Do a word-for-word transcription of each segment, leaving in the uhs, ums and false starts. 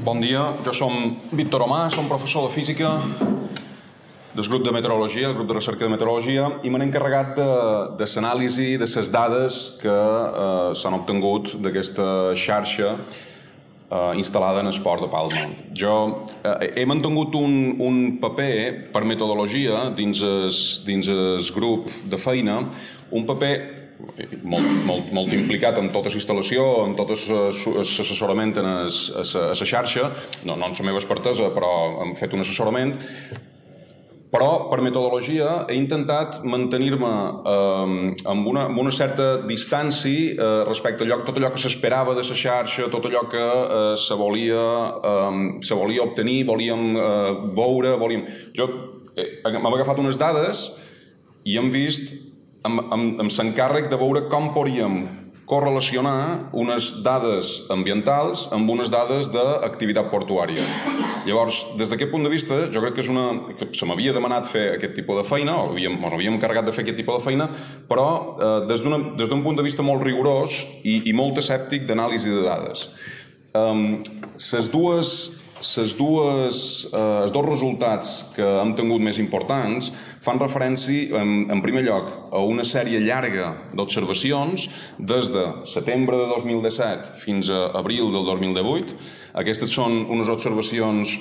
Bon dia, jo som Víctor Omà, som professor de física del grup de meteorologia, el grup de recerca de meteorologia, i m'han encarregat de, de l'anàlisi de les dades que eh, s'han obtingut d'aquesta xarxa eh, instal·lada en el port de Palma. Jo eh, he mantingut un, un paper per metodologia dins el, dins el grup de feina, un paper molt, molt, molt implicat en tota l'instal·lació, en tot l'assessorament a la xarxa. No, no en la meva expertesa, però hem fet un assessorament. Però, per metodologia, he intentat mantenir-me eh, amb, una, amb una certa distància eh, respecte a allò, tot allò que s'esperava de la xarxa, tot allò que eh, se, volia, eh, se volia obtenir, volíem eh, veure, volíem... Jo eh, m'he agafat unes dades i hem vist amb, amb, amb l'encàrrec de veure com podríem correlacionar unes dades ambientals amb unes dades d'activitat portuària. Llavors, des d'aquest punt de vista, jo crec que és una... que se m'havia demanat fer aquest tipus de feina, o havíem, ens havíem encarregat de fer aquest tipus de feina, però eh, des d'un punt de vista molt rigorós i, i molt escèptic d'anàlisi de dades. Um, ses dues... Les dues, eh, els dos resultats que hem tingut més importants fan referència, en, en primer lloc, a una sèrie llarga d'observacions des de setembre de dos mil disset fins a abril del dos mil divuit. Aquestes són unes observacions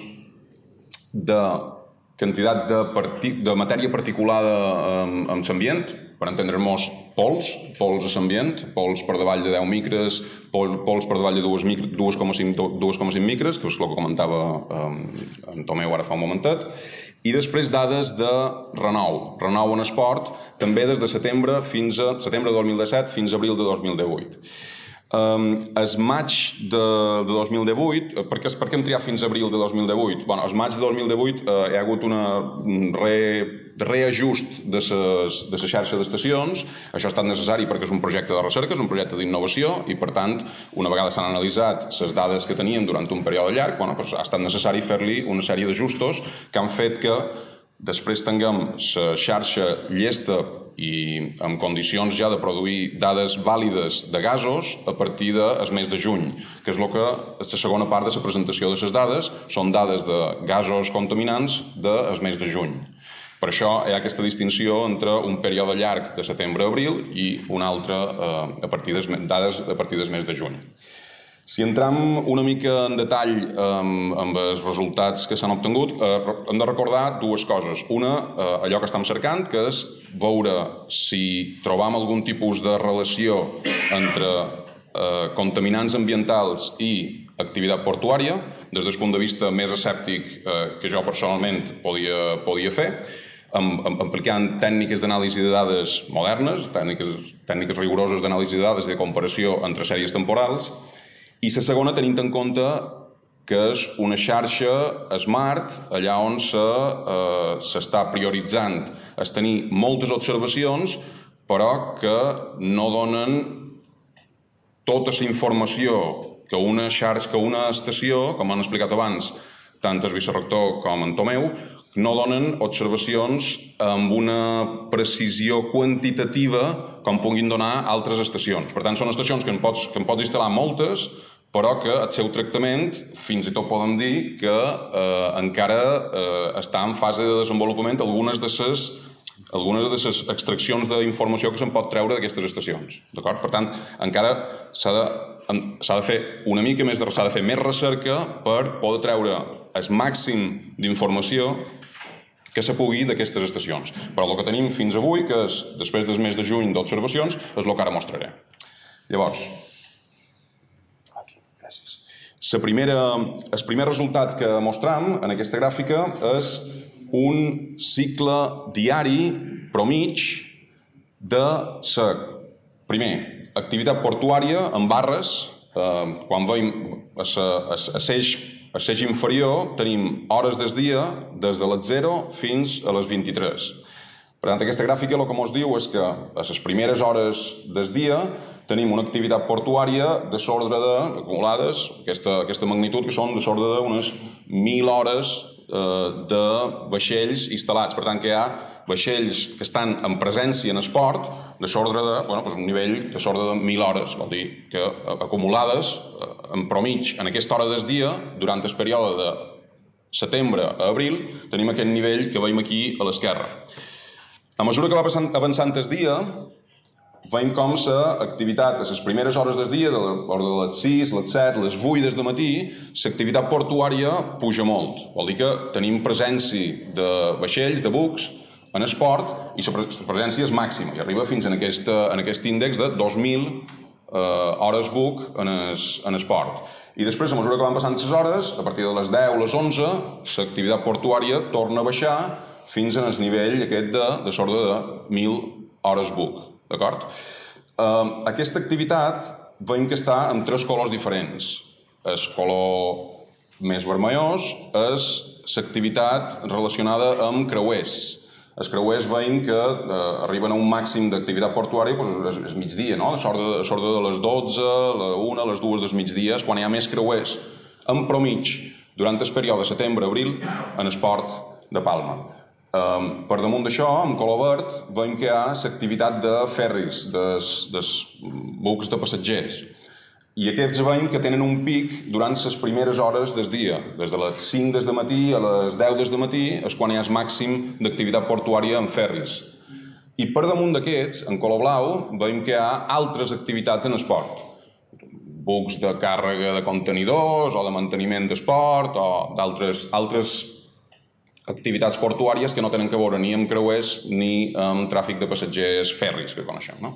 de quantitat de, parti, de matèria particulada en, en l'ambient, per entendre-nos pols, pols a l'ambient, pols per davall de deu micres, pol, pols per davall de dos coma cinc micres, que és el que comentava eh, en Tomeu ara fa un momentet, i després dades de renou, renou en esport, també des de setembre fins a setembre de dos mil disset fins a abril de dos mil divuit. Um, el maig de, de dos mil divuit, per què, per què hem triat fins a abril de dos mil divuit? Bueno, el maig de dos mil divuit eh, hi ha hagut una re, reajust de la xarxa d'estacions. Això ha estat necessari perquè és un projecte de recerca, és un projecte d'innovació i, per tant, una vegada s'han analitzat les dades que teníem durant un període llarg, bueno, doncs ha estat necessari fer-li una sèrie d'ajustos que han fet que després tinguem la xarxa llesta i en condicions ja de produir dades vàlides de gasos a partir del mes de juny, que és el que és la segona part de la presentació de les dades, són dades de gasos contaminants del mes de juny. Per això hi ha aquesta distinció entre un període llarg de setembre a abril i un altre eh, a partir des, dades a partir del mes de juny. Si entram una mica en detall amb, amb els resultats que s'han obtingut, eh, hem de recordar dues coses. Una, eh, allò que estem cercant, que és veure si trobam algun tipus de relació entre eh, contaminants ambientals i activitat portuària, des del punt de vista més escèptic eh, que jo personalment podia, podia fer, amb, amb, aplicant tècniques d'anàlisi de dades modernes, tècniques, tècniques rigoroses d'anàlisi de dades i de comparació entre sèries temporals. I la segona, tenint en compte que és una xarxa smart, allà on s'està eh, prioritzant és tenir moltes observacions, però que no donen tota la informació que una xarxa, que una estació, com han explicat abans, tant el vicerector com en Tomeu, no donen observacions amb una precisió quantitativa com puguin donar altres estacions. Per tant, són estacions que en pots, que en pots instal·lar moltes, però que el seu tractament, fins i tot podem dir que eh, encara eh, està en fase de desenvolupament algunes de les algunes de les extraccions d'informació que se'n pot treure d'aquestes estacions. D'acord? Per tant, encara s'ha de, s'ha de fer una mica més de, s'ha de fer més recerca per poder treure el màxim d'informació que se pugui d'aquestes estacions. Però el que tenim fins avui, que és després del mes de juny d'observacions, és el que ara mostraré. Llavors, La primera, el primer resultat que mostram en aquesta gràfica és un cicle diari promig de la, primer, activitat portuària en barres. Eh, quan veiem a l'eix inferior tenim hores del dia des de les zero fins a les vint-i-tres. Per tant, aquesta gràfica el que ens diu és que a les primeres hores del dia tenim una activitat portuària de l'ordre de, acumulades, aquesta, aquesta magnitud, que són de l'ordre d'unes mil hores de vaixells instal·lats. Per tant, que hi ha vaixells que estan en presència en esport de l'ordre de, bueno, doncs un nivell de l'ordre de mil hores, vol dir que acumulades en promig en aquesta hora del dia, durant el període de setembre a abril, tenim aquest nivell que veiem aquí a l'esquerra. A mesura que va avançant el dia, veiem com l'activitat a les primeres hores del dia, de l'hora de les sis, les set, les vuit del matí, l'activitat portuària puja molt. Vol dir que tenim presència de vaixells, de bucs, en esport, i la presència és màxima, i arriba fins en aquest, en aquest índex de dos mil eh, hores buc en, es, en esport. I després, a mesura que van passant les hores, a partir de les deu, les onze, l'activitat portuària torna a baixar fins en el nivell aquest de, de l'ordre de mil hores buc. D'acord? Uh, aquesta activitat veiem que està en tres colors diferents. El color més vermellós és l'activitat relacionada amb creuers. Els creuers veiem que uh, arriben a un màxim d'activitat portuària doncs, és migdia, no? A l'ordre de les dotze, la una, les dues del migdia, és quan hi ha més creuers en promig durant el període de setembre-abril en el port de Palma. Um, per damunt d'això, en color verd, veiem que hi ha l'activitat de ferris, dels bucs de passatgers. I aquests veiem que tenen un pic durant les primeres hores del dia. Des de les cinc del matí a les deu del matí és quan hi ha el màxim d'activitat portuària en ferris. I per damunt d'aquests, en color blau, veiem que hi ha altres activitats en esport. Bucs de càrrega de contenidors o de manteniment d'esport o d'altres altres activitats portuàries que no tenen que veure ni amb creuers ni amb tràfic de passatgers ferris que coneixem. No?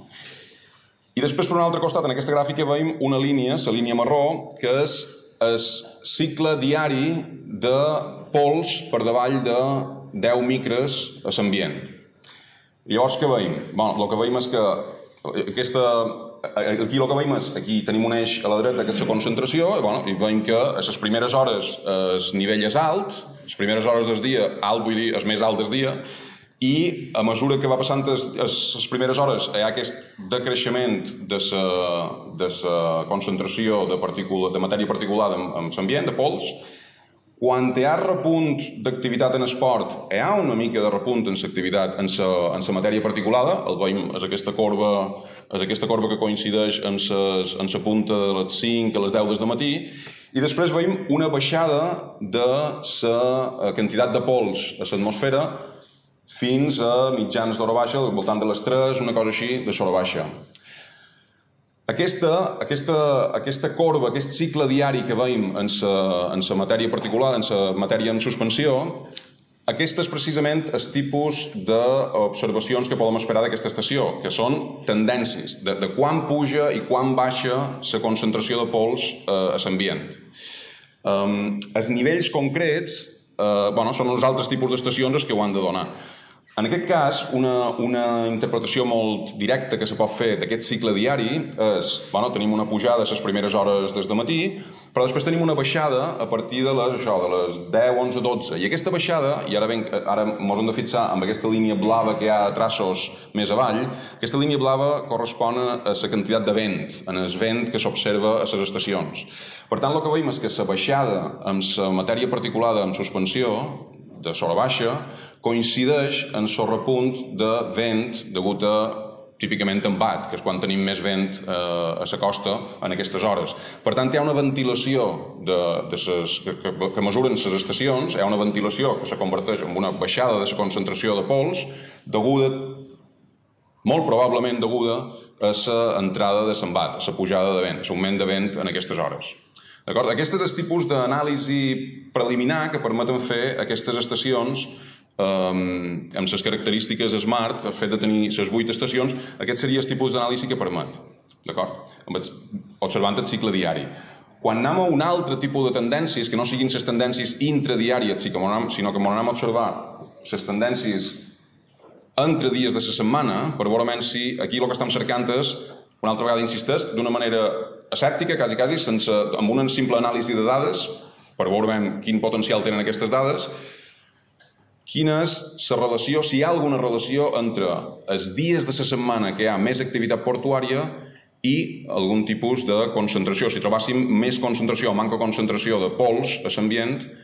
I després, per un altre costat, en aquesta gràfica veiem una línia, la línia marró, que és el cicle diari de pols per davall de deu micres a l'ambient. Llavors, què veiem? Bueno, el que veiem és que aquesta, aquí el que veiem és, aquí tenim un eix a la dreta que és la concentració, i, bueno, i veiem que a les primeres hores el nivell és alt, les primeres hores del dia, alt vull dir, és més alt del dia, i a mesura que va passant les primeres hores hi ha aquest decreixement de la de la concentració de, partícula, de matèria particulada en, en l'ambient, de pols. Quan hi ha repunt d'activitat en esport, hi ha una mica de repunt en l'activitat, en la en matèria particulada, el veiem, és aquesta corba, és aquesta corba que coincideix en la punta de les cinc a les deu del matí, i després veiem una baixada de la quantitat de pols a l'atmosfera fins a mitjans d'hora baixa, al voltant de les tres, una cosa així, de l'hora baixa. Aquesta, aquesta, aquesta corba, aquest cicle diari que veiem en la matèria particular, en la matèria en suspensió, aquest és precisament el tipus d'observacions que podem esperar d'aquesta estació, que són tendències, de, de quan puja i quan baixa la concentració de pols eh, a l'ambient. Um, els nivells concrets eh, bueno, són uns altres tipus d'estacions els que ho han de donar. En aquest cas, una, una interpretació molt directa que se pot fer d'aquest cicle diari és, bueno, tenim una pujada a les primeres hores des de matí, però després tenim una baixada a partir de les, això, de les deu, onze, dotze. I aquesta baixada, i ara, ben, ara ens hem de fixar amb aquesta línia blava que hi ha a traços més avall, aquesta línia blava correspon a la quantitat de vent, en el vent que s'observa a les estacions. Per tant, el que veiem és que la baixada amb la matèria particulada en suspensió, de l'hora baixa, coincideix en el repunt de vent degut a, típicament, embat, que és quan tenim més vent eh, a la costa en aquestes hores. Per tant, hi ha una ventilació de, de ses, que, que mesuren les estacions, hi ha una ventilació que se converteix en una baixada de la concentració de pols, deguda, molt probablement deguda a l'entrada de l'embat, a la pujada de vent, a l'augment de vent en aquestes hores. Aquest és el tipus d'anàlisi preliminar que permeten fer aquestes estacions eh, amb les característiques SMART, el fet de tenir les vuit estacions, aquest seria el tipus d'anàlisi que permet, observant el cicle diari. Quan anem a un altre tipus de tendències, que no siguin les tendències intradiàries, sinó que anem a observar les tendències entre dies de la setmana, per veure si aquí el que estem cercant és, una altra vegada insisteix, d'una manera escèptica, quasi, quasi, sense, amb una simple anàlisi de dades, per veure quin potencial tenen aquestes dades, quina és la relació, si hi ha alguna relació entre els dies de la setmana que hi ha més activitat portuària i algun tipus de concentració. Si trobàssim més concentració o manca concentració de pols a l'ambient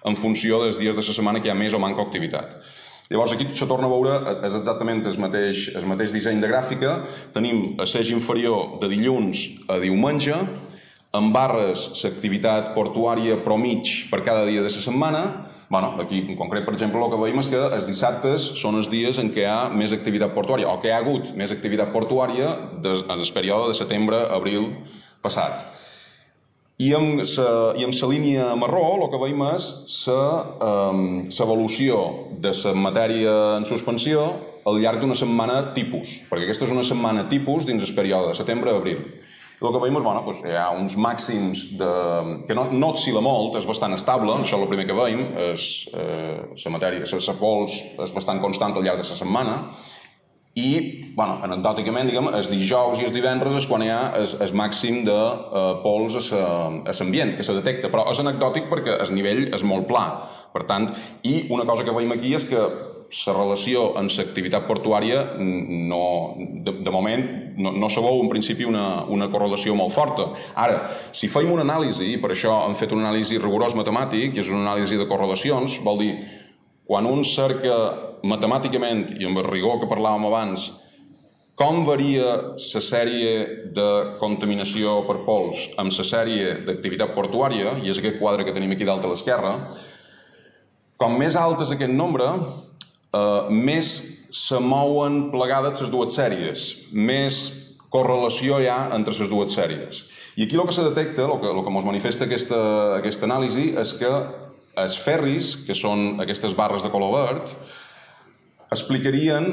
en funció dels dies de la setmana que hi ha més o manca activitat. Llavors aquí se torna a veure, és exactament el mateix, el mateix disseny de gràfica. Tenim a l'eix inferior de dilluns a diumenge, amb barres l'activitat portuària pro mig per cada dia de la setmana. Bueno, aquí en concret, per exemple, el que veiem és que els dissabtes són els dies en què hi ha més activitat portuària, o que hi ha hagut més activitat portuària en el període de setembre-abril passat. I amb la línia marró el que veiem és l'evolució de la matèria en suspensió al llarg d'una setmana tipus, perquè aquesta és una setmana tipus dins el període de setembre-abril. El que veiem és bueno, doncs, hi ha uns màxims de, que no, no oscil·la molt, és bastant estable, això és el primer que veiem, és, eh, la matèria, la pols és bastant constant al llarg de la setmana. I, bueno, anecdòticament, diguem, els dijous i els divendres és quan hi ha el, el màxim de eh, pols a l'ambient, que se detecta, però és anecdòtic perquè el nivell és molt pla. Per tant, i una cosa que veiem aquí és que la relació amb l'activitat portuària no, de, de moment no, no se veu en principi una, una correlació molt forta. Ara, si fem una anàlisi, i per això hem fet una anàlisi rigorós matemàtic, que és una anàlisi de correlacions, vol dir, quan un cerca matemàticament, i amb el rigor que parlàvem abans, com varia la sèrie de contaminació per pols amb la sèrie d'activitat portuària, i és aquest quadre que tenim aquí dalt a l'esquerra, com més alt és aquest nombre, eh, més se mouen plegades les dues sèries, més correlació hi ha entre les dues sèries. I aquí el que se detecta, el que, el que ens manifesta aquesta, aquesta anàlisi, és que els ferris, que són aquestes barres de color verd, explicarien,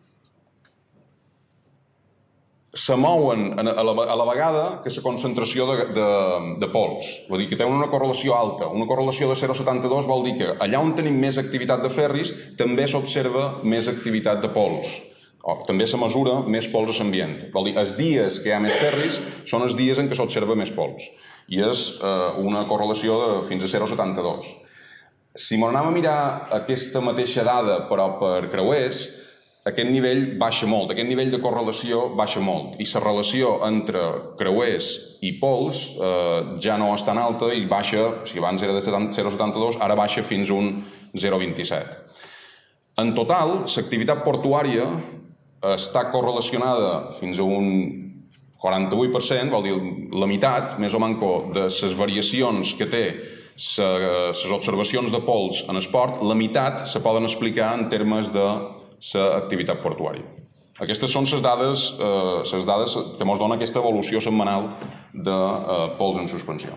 se mouen a la, a la vegada que la concentració de, de, de pols. Vol dir que tenen una correlació alta. Una correlació de zero coma setanta dos vol dir que allà on tenim més activitat de ferris també s'observa més activitat de pols. O també se mesura més pols a l'ambient. Vol dir, els dies que hi ha més ferris són els dies en què s'observa més pols. I és eh, una correlació de fins a zero coma setanta dos. Si m'anem a mirar aquesta mateixa dada però per creuers, aquest nivell baixa molt, aquest nivell de correlació baixa molt. I la relació entre creuers i pols eh, ja no és tan alta i baixa, si abans era de zero coma setanta dos, ara baixa fins a un zero coma vint-i-set. En total, l'activitat portuària està correlacionada fins a un quaranta-vuit per cent, vol dir la meitat, més o manco, de les variacions que té les observacions de pols en esport, la meitat se poden explicar en termes de l'activitat portuària. Aquestes són les dades, eh, les dades que ens dona aquesta evolució setmanal de eh, pols en suspensió.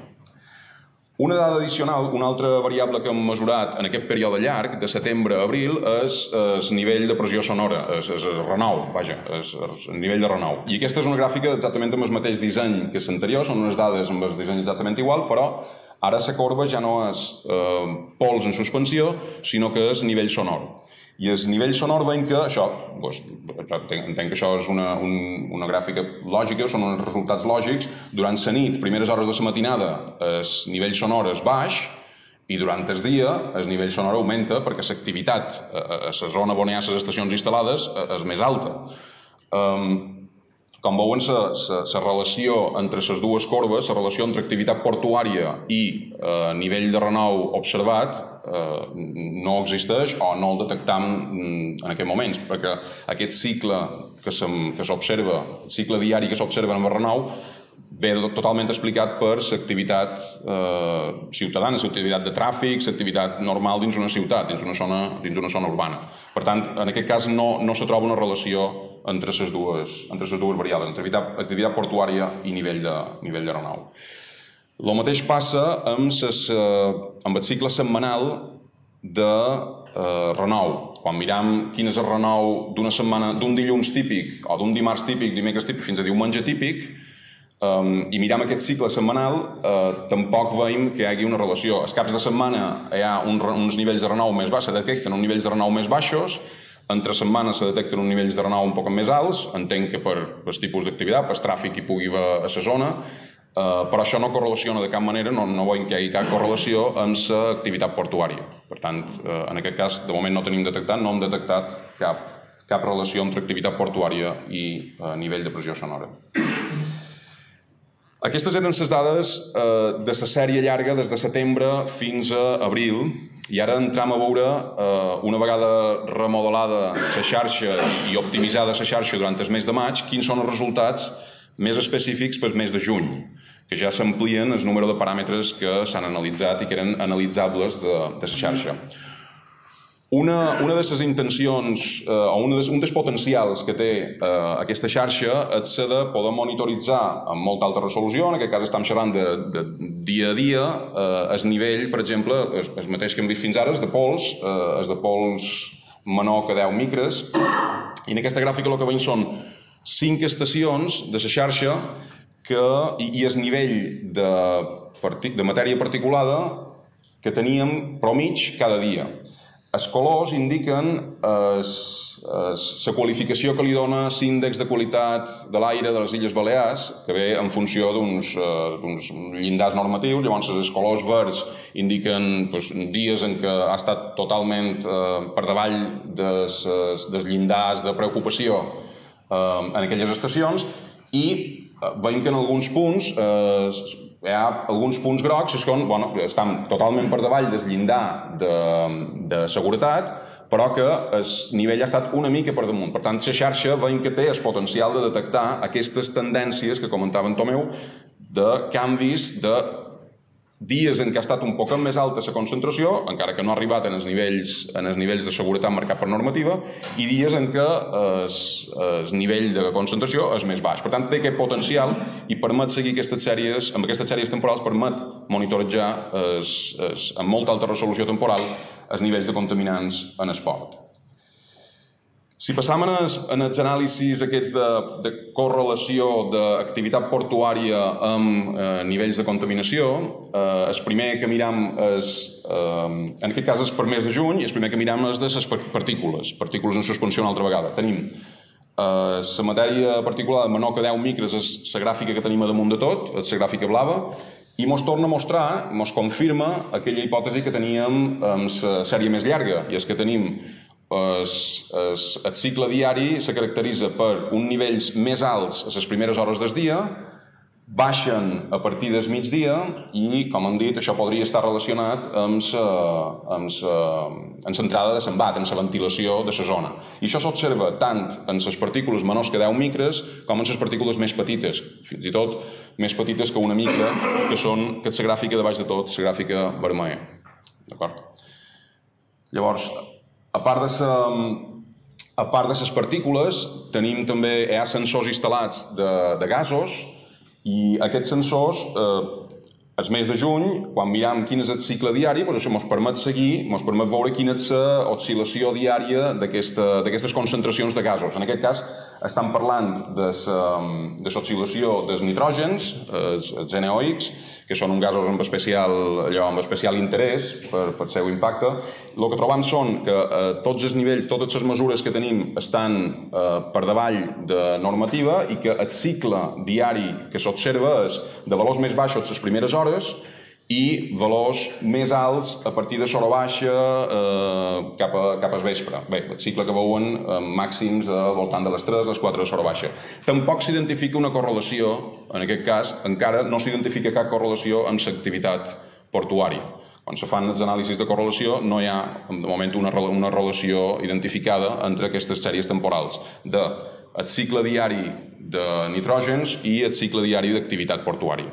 Una dada addicional, una altra variable que hem mesurat en aquest període llarg, de setembre a abril, és el nivell de pressió sonora, és el renou, vaja, és el nivell de renou. I aquesta és una gràfica exactament amb el mateix disseny que l'anterior, són unes dades amb el disseny exactament igual, però ara la corba ja no és eh, pols en suspensió, sinó que és nivell sonor. I el nivell sonor veiem que això, doncs, entenc que això és una, un, una gràfica lògica, són uns resultats lògics. Durant la nit, primeres hores de la matinada, el nivell sonor és baix i durant el dia el nivell sonor augmenta perquè l'activitat a la zona on hi ha les estacions instal·lades és més alta. Um, Com veuen, la relació entre les dues corbes, la relació entre activitat portuària i eh, nivell de renou observat, eh, no existeix o no el detectam en aquests moments, perquè aquest cicle que s'observa, el cicle diari que s'observa en el renou, ve totalment explicat per l'activitat eh, ciutadana, l'activitat de tràfic, l'activitat normal dins una ciutat, dins una zona, dins una zona urbana. Per tant, en aquest cas no, no se troba una relació entre les dues, entre les dues variables, entre activitat, activitat portuària i nivell de, nivell de renou. El mateix passa amb, ses, eh, amb el cicle setmanal de eh, renou. Quan miram quin és el renou d'una setmana, d'un dilluns típic o d'un dimarts típic, dimecres típic fins a diumenge típic, Um, i miram aquest cicle setmanal, eh, tampoc veiem que hi hagi una relació. Els caps de setmana hi ha un, uns nivells de renou més baixos, se detecten uns nivells de renou més baixos, entre setmanes se detecten uns nivells de renou un poc més alts, entenc que per el tipus d'activitat, per tràfic hi pugui haver a la zona, eh, però això no correlaciona de cap manera, no, no veiem que hi hagi cap correlació amb l'activitat portuària. Per tant, eh, en aquest cas, de moment no tenim detectat, no hem detectat cap, cap relació entre activitat portuària i eh, nivell de pressió sonora. Aquestes eren les dades de la sèrie llarga des de setembre fins a abril, i ara entram a veure, una vegada remodelada la xarxa i optimitzada la xarxa durant el mes de maig, quins són els resultats més específics pel mes de juny, que ja s'amplien el número de paràmetres que s'han analitzat i que eren analitzables de la xarxa. Una, una de les intencions, eh, o una de, un dels potencials que té eh, aquesta xarxa és de poder monitoritzar amb molta alta resolució, en aquest cas estem xerrant de, de dia a dia, eh, el nivell, per exemple, el, el mateix que hem vist fins ara, és de pols, eh, és de pols menor que deu micres, i en aquesta gràfica el que veiem són cinc estacions de la xarxa que, i, i el nivell de, de matèria particulada que teníem pro mig cada dia. Els colors indiquen la qualificació que li dona l'índex de qualitat de l'aire de les Illes Balears, que ve en funció d'uns llindars normatius. Llavors, els colors verds indiquen doncs, dies en què ha estat totalment eh, per davall dels, dels llindars de preocupació eh, en aquelles estacions, i veiem que en alguns punts eh, hi ha alguns punts grocs que són, bueno, estan totalment per davall del llindar de, de seguretat, però que el nivell ha estat una mica per damunt. Per tant, la xarxa veiem que té el potencial de detectar aquestes tendències que comentava en Tomeu, de canvis de dies en què ha estat un poc més alta la concentració, encara que no ha arribat en els nivells, en els nivells de seguretat marcat per normativa, i dies en què el nivell de concentració és més baix. Per tant, té aquest potencial i permet seguir aquestes sèries, amb aquestes sèries temporals permet monitoritzar es, es, amb molta alta resolució temporal els nivells de contaminants en esport. Si passam en els, en els anàlisis aquests de, de correlació d'activitat portuària amb eh, nivells de contaminació, eh, el primer que miram és, eh, en aquest cas és per mes de juny, i el primer que miram és de les partícules, partícules en suspensió una altra vegada. Tenim la eh, matèria particulada menor que deu micres, és la gràfica que tenim a damunt de tot, és la gràfica blava, i ens torna a mostrar, ens confirma aquella hipòtesi que teníem amb la sèrie més llarga, i és que tenim El, el, el cicle diari se caracteritza per uns nivells més alts a les primeres hores del dia, baixen a partir del migdia i, com hem dit, això podria estar relacionat amb l'entrada de l'embat, amb la ventilació de la zona. I això s'observa tant en les partícules menors que deu micres com en les partícules més petites, fins i tot més petites que una micra, que són, que és la gràfica de baix de tot, la gràfica vermella. D'acord? Llavors, a part de sa, a part de les partícules, tenim també, hi ha sensors instal·lats de, de gasos, i aquests sensors, eh, el mes de juny, quan miram quin és el cicle diari, doncs això ens permet seguir, ens permet veure quina és l'oscil·lació diària d'aquestes concentracions de gasos. En aquest cas, estem parlant de l'oscil·lació dels nitrògens, els, els N O X, que són uns gasos amb especial, allò, amb especial interès per, per el seu impacte. El que trobam són que eh, tots els nivells, totes les mesures que tenim estan eh, per davall de normativa, i que el cicle diari que s'observa és de valors més baixos les primeres hores i valors més alts a partir de l'hora baixa eh, cap, a, cap al vespre. Bé, el cicle que veuen eh, màxims al voltant de les tres, les quatre de l'hora baixa. Tampoc s'identifica una correlació, en aquest cas encara no s'identifica cap correlació amb l'activitat portuària. Quan se fan els anàlisis de correlació no hi ha, de moment, una, una relació identificada entre aquestes sèries temporals de el cicle diari de nitrògens i el cicle diari d'activitat portuària.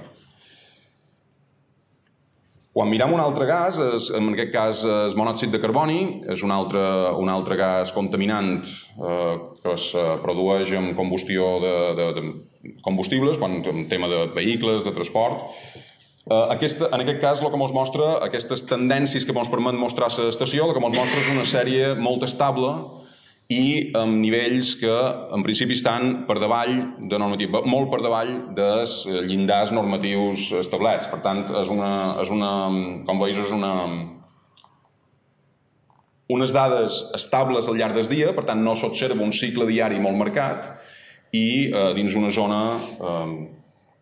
Quan miram un altre gas, és, en aquest cas el monòxid de carboni, és un altre, un altre gas contaminant eh, que es produeix amb combustió de, de, de combustibles, quan en tema de vehicles, de transport. Eh, aquesta, en aquest cas, el que ens mostra, aquestes tendències que ens permet mostrar l'estació, el que ens mostra és una sèrie molt estable i amb nivells que en principi estan per davall de normativa, molt per davall dels llindars normatius establerts. Per tant, és una, és una, com veus, és una, unes dades estables al llarg del dia, per tant no s'observa un cicle diari molt marcat i eh, dins una zona eh,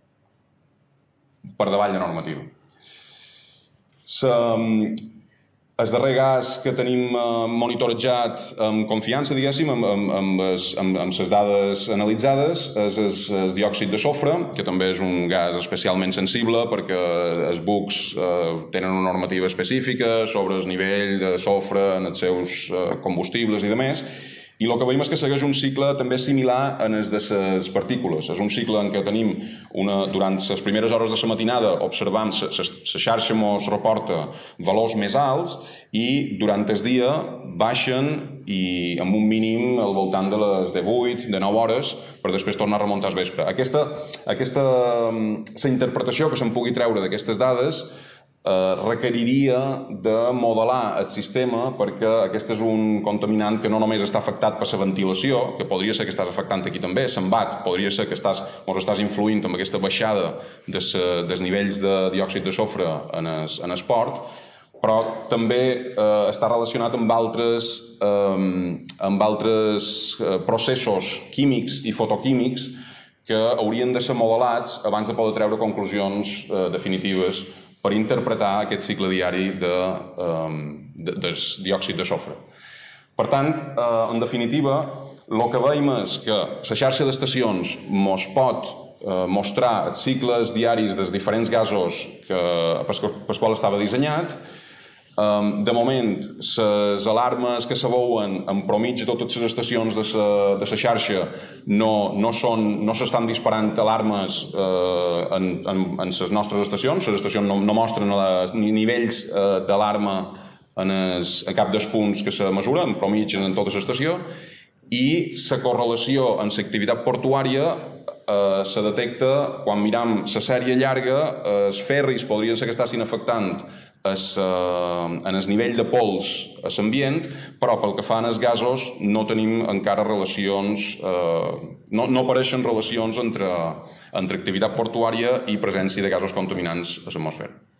per davall de normativa. El darrer gas que tenim monitorejat amb confiança, diguéssim, amb, amb, amb, les, amb, amb les dades analitzades, és el, el diòxid de sofre, que també és un gas especialment sensible perquè els bucs eh, tenen una normativa específica sobre el nivell de sofre en els seus eh, combustibles i demés. I el que veiem és que segueix un cicle també similar en el de les partícules. És un cicle en què tenim, una, durant les primeres hores de la matinada, observam, la xarxa ens reporta valors més alts i durant el dia baixen i amb un mínim al voltant de les divuit, de nou hores, per després tornar a remuntar al vespre. Aquesta, aquesta, la interpretació que se'n pugui treure d'aquestes dades Eh, requeriria de modelar el sistema perquè aquest és un contaminant que no només està afectat per la ventilació, que podria ser que estàs afectant aquí també, s'embat, podria ser que estàs, mos estàs influint amb aquesta baixada de sa, dels nivells de diòxid de sofre en el, en el port, però també eh, està relacionat amb altres, eh, amb altres eh, processos químics i fotoquímics que haurien de ser modelats abans de poder treure conclusions eh, definitives per interpretar aquest cicle diari de, um, de, del diòxid de sofre. Per tant, eh, en definitiva, el que veiem és que la xarxa d'estacions ens pot eh, mostrar els cicles diaris dels diferents gasos que, pels quals estava dissenyat. Um, de moment, les alarmes que s'abouen en promig de totes les estacions de la xarxa no, no, són, no s'estan disparant alarmes eh, en, en, en les nostres estacions. Les estacions no, no mostren les, ni nivells eh, d'alarma en, es, en cap dels punts que se mesura, en promig en tota l'estació, i la correlació en l'activitat portuària eh, se detecta quan miram la sèrie llarga. Els ferris podrien ser que estiguin afectant Es, uh, en el nivell de pols a l'ambient, però pel que fa als gasos no tenim encara relacions, uh, no, no apareixen relacions entre, entre activitat portuària i presència de gasos contaminants a l'atmosfera.